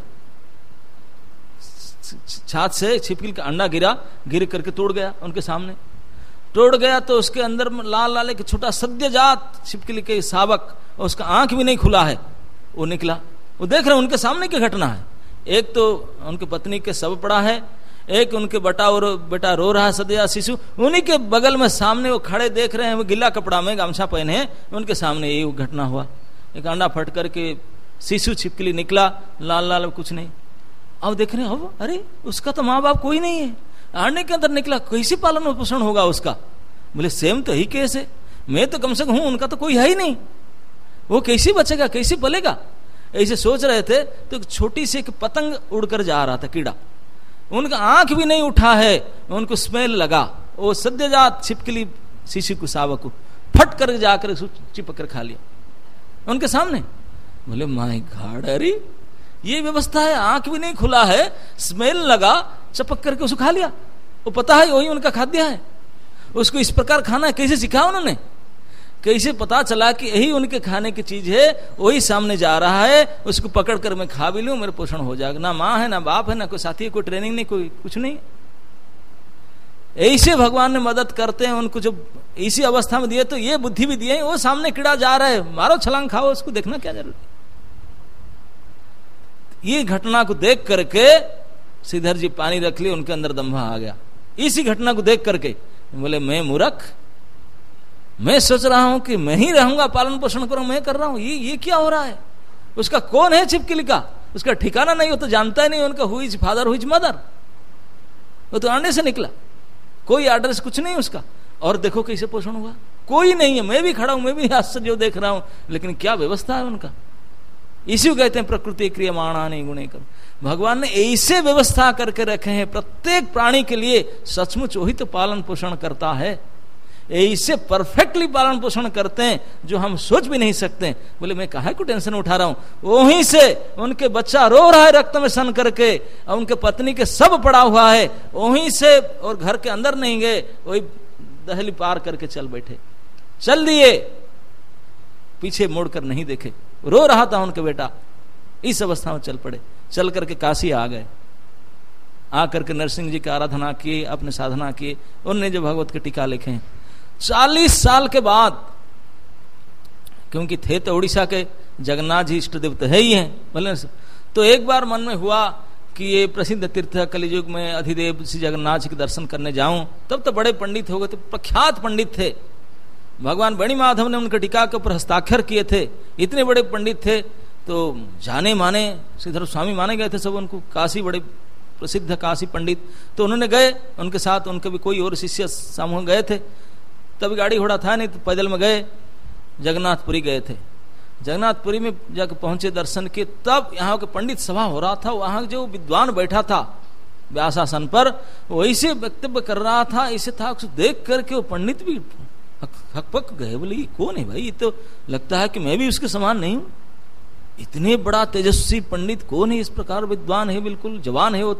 छात से, छिपकली का अंडा गिरा, गिर करके तोड़ गया उनके सामने। तोड़ गया तो उसके अंदर लाल लाल एक छोटा सद्यजात छिपकली के शावक, उसका आंख भी नहीं खुला है, वो निकला। वो देख रहे उनके सामने की घटना है। एक तो उनकी पत्नी के शव पड़ा है, एक उनके बेटा रो रहा है सद्यजात शिशु, उन्हीं के बगल में सामने वो खड़े देख रहे हैं, वो गिला कपड़ा में गामछा पहने हैं, उनके सामने ये घटना हुआ। एक अंडा फट करके शिशु छिपकली निकला, लाल लाल कुछ नहीं। अब देख रहे हैं, अब अरे उसका तो माँ बाप कोई नहीं है, अंडे के अंदर निकला, कैसे पालन पोषण होगा उसका? बोले सेम तो ही केस है, मैं तो कम से कम हूं, उनका तो कोई है ही नहीं, वो कैसे बचेगा, कैसे पलेगा? ऐसे सोच रहे थे तो छोटी सी एक पतंग उड़कर जा रहा था, कीड़ा, उनका आंख भी नहीं उठा है, उनको स्मेल लगा, वो सद्यजात छिपकली शिशु को शावक को फट कर जाकर चिपक कर खा लिया उनके सामने। बोले माय गॉड, अरे ये व्यवस्था है, आंख भी नहीं खुला है, स्मेल लगा, चपक करके उसको खा लिया। वो पता है वही उनका खाद्य है, उसको इस प्रकार खाना है। कैसे सिखाया उन्होंने, कैसे पता चला कि यही उनके खाने की चीज है, वही सामने जा रहा है, उसको पकड़ कर मैं खा भी लूं, मेरा पोषण हो जाएगा। ना माँ है, ना बाप है, ना कोई साथी है, कोई ट्रेनिंग नहीं, कोई कुछ नहीं। ऐसे भगवान ने मदद करते हैं उनको, जो इसी अवस्था में दिए तो ये बुद्धि भी दिए, वो सामने कीड़ा जा रहा है, मारो छलांग खाओ, उसको देखना क्या जरूरी। ये घटना को देख करके श्रीधर जी पानी रख लिए, उनके अंदर दम्भा आ गया। इसी घटना को देख करके बोले मैं मूर्ख, मैं सोच रहा हूं कि मैं ही रहूंगा, पालन पोषण करूं, मैं कर रहा हूं, ये क्या हो रहा है? उसका कौन है छिपकली का, उसका ठिकाना नहीं, हो तो जानता ही नहीं उनका हुई फादर हुई मदर, वो तो अंडे से निकला, कोई एड्रेस कुछ नहीं उसका। और देखो कैसे पोषण हुआ, कोई नहीं है, मैं भी खड़ा हूं, मैं भी आश्चर्य देख रहा हूं, लेकिन क्या व्यवस्था है उनका। इसी को कहते हैं प्रकृति क्रियमाणानि गुणे कर्म। भगवान ने ऐसे व्यवस्था करके रखे हैं प्रत्येक प्राणी के लिए, सचमुच वही तो पालन पोषण करता है। ऐसे परफेक्टली पालन पोषण करते हैं जो हम सोच भी नहीं सकते। बोले मैं काहे को टेंशन उठा रहा हूं, वहीं से उनके बच्चा रो रहा है रक्त में सन करके, और उनके पत्नी के सब पड़ा हुआ है, वहीं से, और घर के अंदर नहीं गए, वही दहली पार करके चल बैठे, चल दिए, पीछे मुड़कर नहीं देखे, रो रहा था उनके बेटा। इस अवस्था में चल पड़े, चल करके काशी आ गए, आकर के नरसिंह जी की आराधना किए, अपने साधना किए। उनने जो भगवत के टीका लिखे हैं 40 साल के बाद, क्योंकि थे तो उड़ीसा के जगन्नाथ जी इष्ट देव तो है ही हैं, बोले तो एक बार मन में हुआ कि ये प्रसिद्ध तीर्थ कलियुग में अधिदेव श्री जगन्नाथ जी के दर्शन करने जाऊं। तब तो बड़े पंडित हो गए थे, प्रख्यात पंडित थे, भगवान बड़ी माधव ने उनके टीका के ऊपर हस्ताक्षर किए थे, इतने बड़े पंडित थे, तो जाने माने श्रीधर स्वामी माने गए थे सब उनको, काशी बड़े प्रसिद्ध काशी पंडित। तो उन्होंने गए, उनके साथ उनके भी कोई और शिष्य समूह गए थे, तभी गाड़ी घोड़ा था नहीं, तो पैदल में गए, जगन्नाथपुरी गए थे। जगन्नाथपुरी में जाकर पहुंचे, दर्शन किए, तब यहाँ के पंडित सभा हो रहा था, वहां जो विद्वान बैठा था व्यासासन पर, वो ऐसे वक्तव्य कर रहा था, ऐसे था, देख करके वो पंडित भी हकपक गए, बोले ये कौन है भाई, ये तो लगता है कि मैं भी उसके समान नहीं हूं, इतने बड़ा तेजस्वी पंडित कौन है, इस प्रकार विद्वान है, बिल्कुल जवान है वो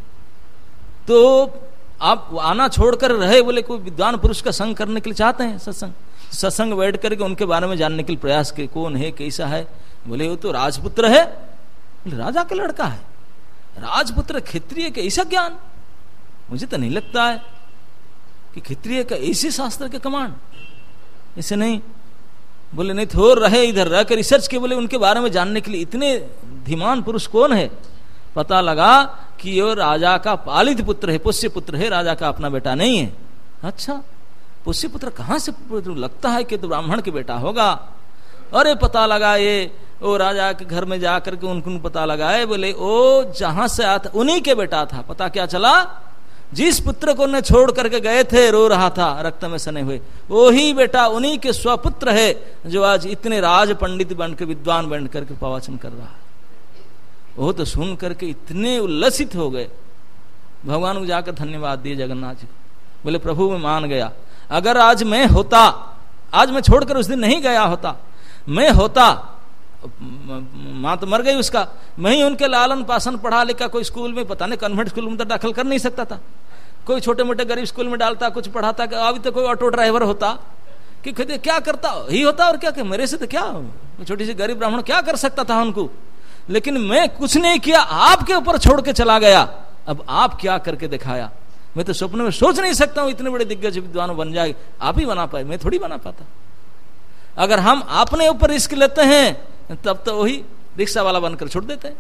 तो आप आना छोड़कर रहे, बोले कोई विद्वान पुरुष का संग करने के लिए चाहते हैं, सत्संग बैठ करके उनके बारे में जानने के लिए प्रयास के, कौन है, कैसा है। बोले वो तो राजपुत्र है, बोले राजा का लड़का है, राजपुत्र क्षत्रिय के ऐसा ज्ञान, मुझे तो नहीं लगता है कि क्षत्रिय का ऐसे शास्त्र के कमांड, ऐसे नहीं। बोले नहीं थोर रहे, इधर रहकर रिसर्च के, बोले उनके बारे में जानने के लिए इतने धीमान पुरुष कौन है। पता लगा कि ये राजा का पालित पुत्र है, पुष्य पुत्र है, राजा का अपना बेटा नहीं है। अच्छा, पुष्य पुत्र कहां से, लगता है कि तो ब्राह्मण के बेटा होगा। अरे पता लगा ये वो राजा के घर में जाकर के उनको पता लगाए, बोले ओ जहां से आता उन्हीं के बेटा था। पता क्या चला, जिस पुत्र को उन्हें छोड़ करके गए थे, रो रहा था रक्त में सने हुए, वही बेटा उन्हीं के स्वपुत्र है, जो आज इतने राज पंडित बनकर विद्वान बन करके प्रवचन कर रहा है। वो तो सुन करके इतने उल्लसित हो गए, भगवान को जाकर धन्यवाद दिए जगन्नाथ जी को। बोले प्रभु मैं मान गया, अगर आज मैं होता, आज मैं छोड़कर उस दिन नहीं गया होता, मैं होता माँ तो मर गई उसका, मैं ही उनके लालन पालन पढ़ा लिखा, कोई स्कूल में पता नहीं कन्वेंट स्कूल में तो दाखिल कर नहीं सकता था, कोई छोटे मोटे गरीब स्कूल में डालता, कुछ पढ़ाता, अभी तो कोई ऑटो ड्राइवर होता कि खुद क्या करता ही होता, और क्या मेरे से तो क्या छोटी सी गरीब ब्राह्मण क्या कर सकता था उनको, लेकिन मैं कुछ नहीं किया, आपके ऊपर छोड़ के चला गया, अब आप क्या करके दिखाया, मैं तो स्वप्न में सोच नहीं सकता हूं इतने बड़े दिग्गज विद्वान बन जाए, आप ही बना पाए, मैं थोड़ी बना पाता। अगर हम अपने ऊपर रिस्क लेते हैं तब तो वही रिक्शा वाला बनकर छोड़ देते हैं,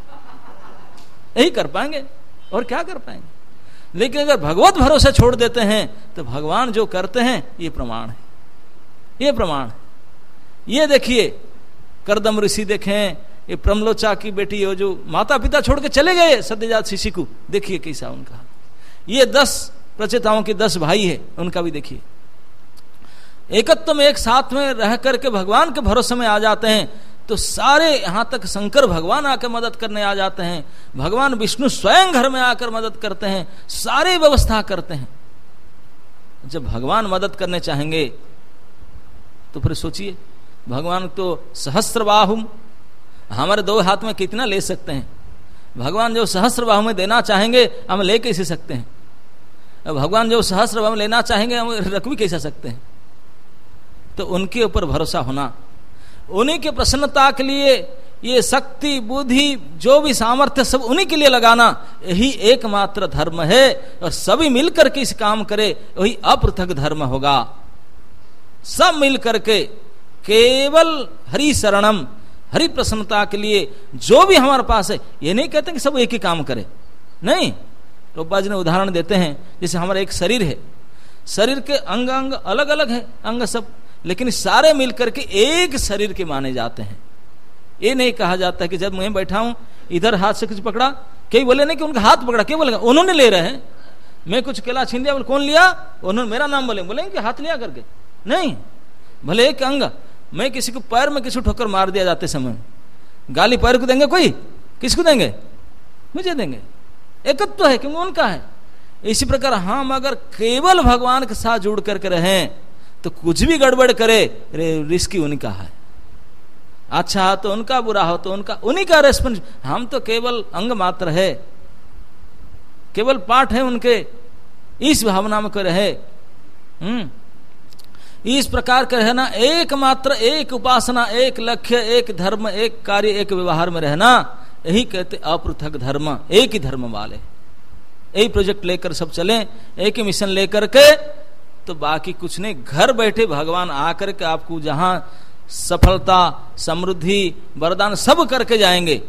यही कर पाएंगे और क्या कर पाएंगे। लेकिन अगर भगवत भरोसे छोड़ देते हैं तो भगवान जो करते हैं ये प्रमाण है, ये प्रमाण है। ये देखिए करदम ऋषि देखें, ये प्रमलोचा की बेटी हो जो माता पिता छोड़ के चले गए सत्यजात शिशु को, देखिए कैसा उनका। ये 10 प्रचेताओं के 10 भाई है, उनका भी देखिए एकत्व में एक साथ में रह करके भगवान के भरोसे में आ जाते हैं तो सारे यहां तक शंकर भगवान आकर मदद करने आ जाते हैं, भगवान विष्णु स्वयं घर में आकर मदद करते हैं, सारी व्यवस्था करते हैं। जब भगवान मदद करने चाहेंगे तो फिर सोचिए, भगवान तो सहस्त्रबाहुम, हमारे 2 हाथ में कितना ले सकते हैं, भगवान जो सहस्त्रबाहु में देना चाहेंगे हम ले कैसे सकते हैं, भगवान जो सहस्त्रबाहु में लेना चाहेंगे हम रख भी कैसे सकते हैं। तो उनके ऊपर भरोसा होना, उन्हीं के प्रसन्नता के लिए ये शक्ति बुद्धि जो भी सामर्थ्य सब उन्हीं के लिए लगाना, यही एकमात्र धर्म है, और सभी मिलकर के इस काम करे वही अपृथक धर्म होगा। सब मिल करके केवल हरि शरणम, हरि प्रसन्नता के लिए जो भी हमारे पास है, ये नहीं कहते कि सब एक ही काम करे, नहीं। रूपा जी ने उदाहरण देते हैं, जैसे हमारा एक शरीर है, शरीर के अंग अंग अलग अलग है, अंग सब, लेकिन सारे मिलकर के एक शरीर के माने जाते हैं। ये नहीं कहा जाता कि जब मैं बैठा हूं इधर हाथ से कुछ पकड़ा, कई बोले नहीं कि उनका हाथ पकड़ा, क्या बोलेगा उन्होंने ले रहे हैं, मैं कुछ केला छीन लिया, बोले कौन लिया, उन्होंने मेरा नाम बोलेंगे कि हाथ लिया करके, नहीं। भले एक अंग, मैं किसी को पैर में किसी ठोकर मार दिया जाते समय, गाली पैर को देंगे कोई, किसको देंगे, मुझे देंगे, एकत्व है क्योंकि उनका है। इसी प्रकार हम अगर केवल भगवान के साथ जुड़ करके रहें तो कुछ भी गड़बड़ करे रिस्क उनका है, अच्छा हो तो उनका, बुरा हो तो उनका, उन्हीं का रेस्पॉन्स, हम तो केवल अंग मात्र है, केवल पाठ है उनके, इस भावना में कर रहे। इस प्रकार का रहना, एकमात्र एक उपासना, एक लक्ष्य, एक धर्म, एक कार्य, एक व्यवहार में रहना, यही कहते अपृथक धर्म, एक ही धर्म वाले, यही प्रोजेक्ट लेकर सब चले, एक ही मिशन लेकर के, तो बाकी कुछ नहीं, घर बैठे भगवान आकर के आपको जहां सफलता समृद्धि वरदान सब करके जाएंगे।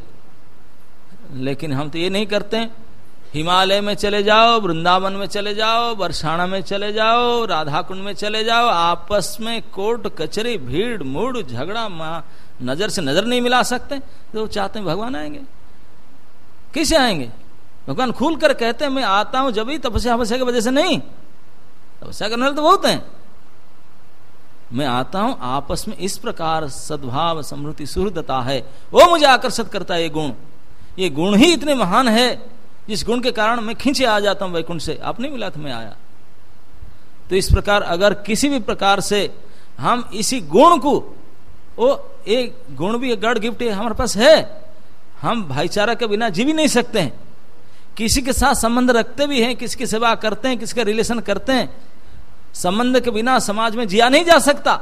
लेकिन हम तो ये नहीं करते, हिमालय में चले जाओ, वृंदावन में चले जाओ, बरसाना में चले जाओ, राधा कुंड में चले जाओ, आपस में कोर्ट कचहरी भीड़ मूड झगड़ा, नजर से नजर नहीं मिला सकते, तो चाहते हैं भगवान आएंगे, कैसे आएंगे? भगवान खुल कर कहते हैं मैं आता हूं जब ही तपस्या की वजह से नहीं, तपस्या करने वाले तो बहुत हैं, मैं आता हूं आपस में इस प्रकार सद्भाव समृद्धि सुहृदता है, वो मुझे आकर्षित करता है। ये गुण ही इतने महान है जिस गुण के कारण मैं खींचे आ जाता हूं वैकुंठ से, आप नहीं मिला तो मैं आया। तो इस प्रकार अगर किसी भी प्रकार से हम इसी गुण को, वो एक गुण भी गॉड गिफ्ट हमारे पास है, हम भाईचारा के बिना जी भी नहीं सकते हैं, किसी के साथ संबंध रखते भी हैं, किसी की सेवा करते हैं, किसी का रिलेशन करते हैं, संबंध के बिना समाज में जिया नहीं जा सकता।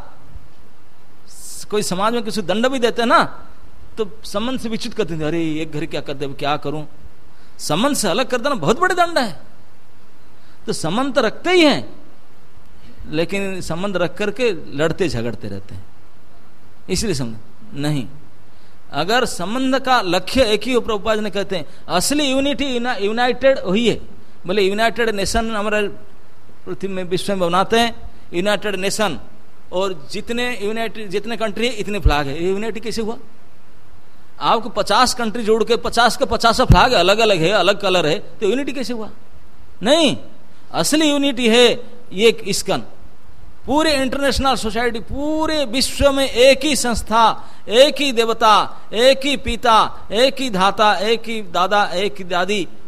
कोई समाज में किसी दंड भी देते हैं ना, तो संबंध से विच्युत करते हैं, अरे एक घर क्या कर दे, क्या करूं, संबंध से अलग कर देना बहुत बड़े दंड है। तो संबंध तो रखते ही हैं, लेकिन संबंध रख करके लड़ते झगड़ते रहते हैं, इसलिए संबंध नहीं। अगर संबंध का लक्ष्य एक ही, प्रभुपाद ने कहते हैं असली यूनिटी यूनाइटेड वही है, बोले यूनाइटेड नेशन हमारे पृथ्वी में विश्व में बनाते हैं, यूनाइटेड नेशन, और जितने कंट्री है इतने फ्लैग है, यूनाइटी कैसे हुआ? आपको 50 कंट्री जोड़ के 50 के 50 फ्लैग अलग अलग है, अलग कलर है, तो यूनिटी कैसे हुआ? नहीं, असली यूनिटी है ये इस्कन, पूरे इंटरनेशनल सोसाइटी, पूरे विश्व में एक ही संस्था, एक ही देवता, एक ही पिता, एक ही धाता, एक ही दादा, एक ही दादी,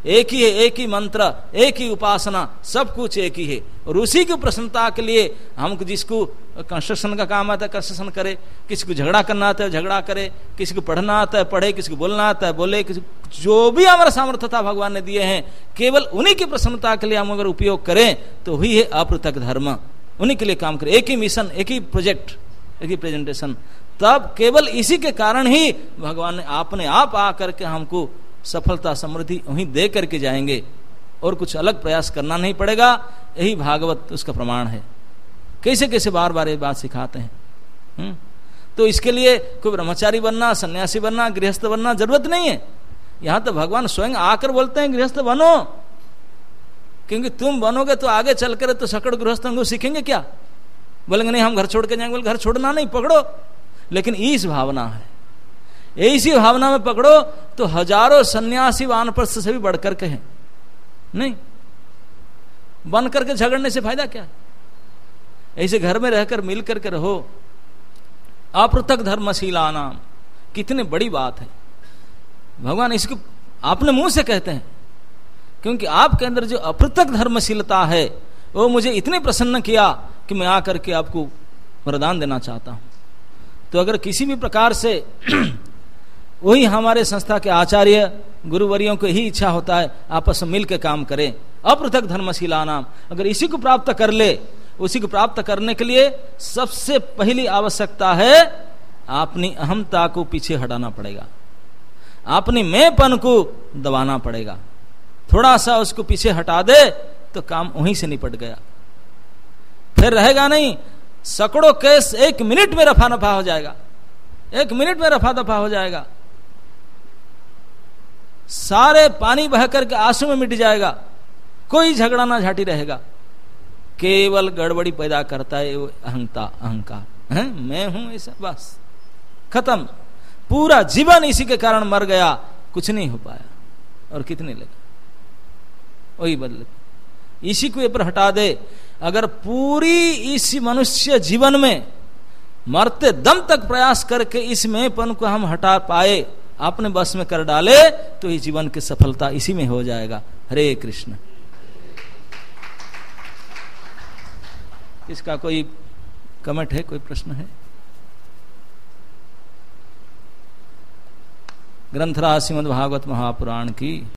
एक ही है, एक ही मंत्र, एक ही उपासना, सब कुछ एक ही है। और उसी की प्रसन्नता के लिए हमको, जिसको कंस्ट्रक्शन का काम आता है कंस्ट्रक्शन करे, किसी को झगड़ा करना आता है झगड़ा करे, किसी को पढ़ना आता है पढ़े, किसी को बोलना आता है बोले, किसी जो भी हमारा सामर्थ्यता भगवान ने दिए हैं, केवल उन्हीं की प्रसन्नता के लिए हम अगर उपयोग करें तो वही है अपृथक धर्म। उन्हीं के लिए काम करें, एक ही मिशन, एक ही प्रोजेक्ट, एक ही प्रेजेंटेशन, तब केवल इसी के कारण ही भगवान ने अपने आप आकर के हमको सफलता समृद्धि वहीं दे करके जाएंगे, और कुछ अलग प्रयास करना नहीं पड़ेगा। यही भागवत उसका प्रमाण है। कैसे कैसे बार बार ये बात सिखाते हैं। तो इसके लिए कोई ब्रह्मचारी बनना, सन्यासी बनना, गृहस्थ बनना जरूरत नहीं है। यहां तो भगवान स्वयं आकर बोलते हैं गृहस्थ बनो, क्योंकि तुम बनोगे तो आगे चलकर तो सकड़ गृहस्थों को सीखेंगे क्या। बोलेंगे नहीं हम घर छोड़ के जाएंगे, बोले घर छोड़ना नहीं, पकड़ो, लेकिन इस भावना है, ऐसी भावना में पकड़ो तो हजारों सन्यासी वानप्रस्थ से भी बढ़कर के हैं। नहीं बन करके झगड़ने से फायदा क्या है। ऐसे घर में रहकर मिल करके रहो। अपृथक धर्मशीला नाम, कितनी बड़ी बात है। भगवान इसको अपने मुंह से कहते हैं, क्योंकि आपके अंदर जो अपृथक धर्मशीलता है वो मुझे इतने प्रसन्न किया कि मैं आकर के आपको वरदान देना चाहता हूं। तो अगर किसी भी प्रकार से वही हमारे संस्था के आचार्य गुरुवरियों को ही इच्छा होता है आपस में मिलकर काम करें, अपृथक धर्मशीला नाम, अगर इसी को प्राप्त कर ले, उसी को प्राप्त करने के लिए सबसे पहली आवश्यकता है अपनी अहमता को पीछे हटाना पड़ेगा, अपनी मैंपन को दबाना पड़ेगा। थोड़ा सा उसको पीछे हटा दे तो काम वहीं से निपट गया, फिर रहेगा नहीं। सैकड़ों केस एक मिनट में रफा दफा हो जाएगा, एक मिनट में रफा दफा हो जाएगा। सारे पानी बह करके आंसू में मिट जाएगा, कोई झगड़ा ना झाटी रहेगा। केवल गड़बड़ी पैदा करता है वो अहंकार है, मैं हूं ऐसा, बस खत्म। पूरा जीवन इसी के कारण मर गया, कुछ नहीं हो पाया। और कितने लगे वही बदले, इसी को पर हटा दे। अगर पूरी इस मनुष्य जीवन में मरते दम तक प्रयास करके इस मेंपन को हम हटा पाए, अपने बस में कर डाले, तो इस जीवन की सफलता इसी में हो जाएगा। हरे कृष्ण। इसका कोई कमेंट है, कोई प्रश्न है? ग्रंथराज श्रीमद् भागवत महापुराण की